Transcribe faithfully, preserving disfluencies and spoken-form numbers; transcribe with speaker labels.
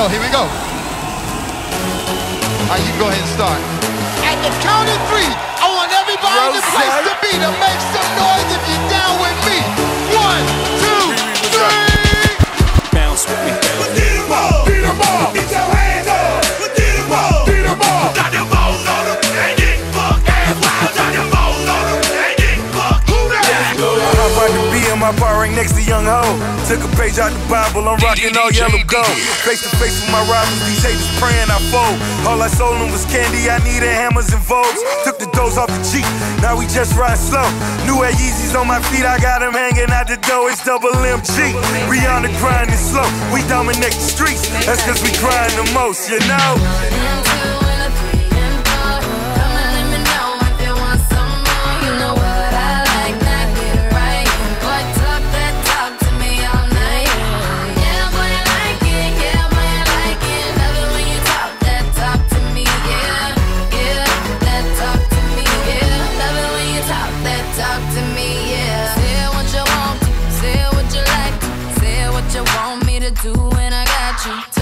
Speaker 1: yo, here we go. All right, you can go ahead and start. At the count of three, I want everybody in the place to be to make some noise if you're down with me. One, two, three.
Speaker 2: Bounce with me.
Speaker 3: Get 'em all. Get 'em all. Get your hands up. Get 'em all. Get 'em all. Got your balls on 'em. And get fucked. Ass wild. Got your balls on 'em. And get fucked. Who that?
Speaker 4: I hop out the B in my bar right next to Young Ho. Took a page out the Bible, I'm rocking all yellow gold. Face to face with my rivals, these haters praying I fold. All I sold them was candy, I needed hammers and Vogues. Took the dose off the Jeep, now we just ride slow. New Air Yeezys on my feet, I got them hanging out the door. It's double M G, we on the grind and slow. We dominate the streets, that's cause we grind the most, you know?
Speaker 5: Talk to me, yeah. Say what you want to, say what you like to, say what you want me to do, and I got you.